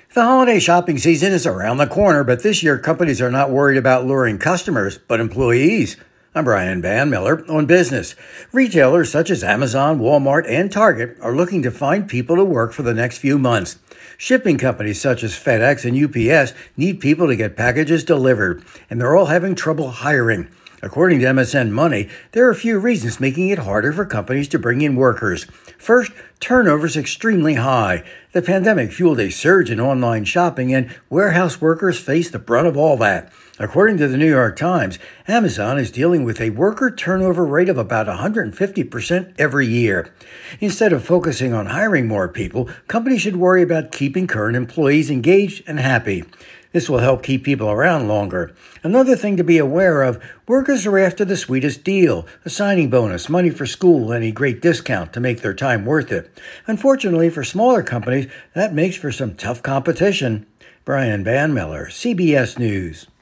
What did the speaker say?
The holiday shopping season is around the corner, but this year companies are not worried about luring customers, but employees. I'm Brian Van Miller on business. Retailers such as Amazon, Walmart, and Target are looking to find people to work for the next few months. Shipping companies such as FedEx and UPS need people to get packages delivered, and they're all having trouble hiring. According to MSN Money, there are a few reasons making it harder for companies to bring in workers. First, turnover is extremely high. The pandemic fueled a surge in online shopping, and warehouse workers face the brunt of all that. According to the New York Times, Amazon is dealing with a worker turnover rate of about 150% every year. Instead of focusing on hiring more people, companies should worry about keeping current employees engaged and happy. This will help keep people around longer. Another thing to be aware of, workers are after the sweetest deal, a signing bonus, money for school, and a great discount to make their time worth it. Unfortunately, for smaller companies, that makes for some tough competition. Brian Van Miller, CBS News.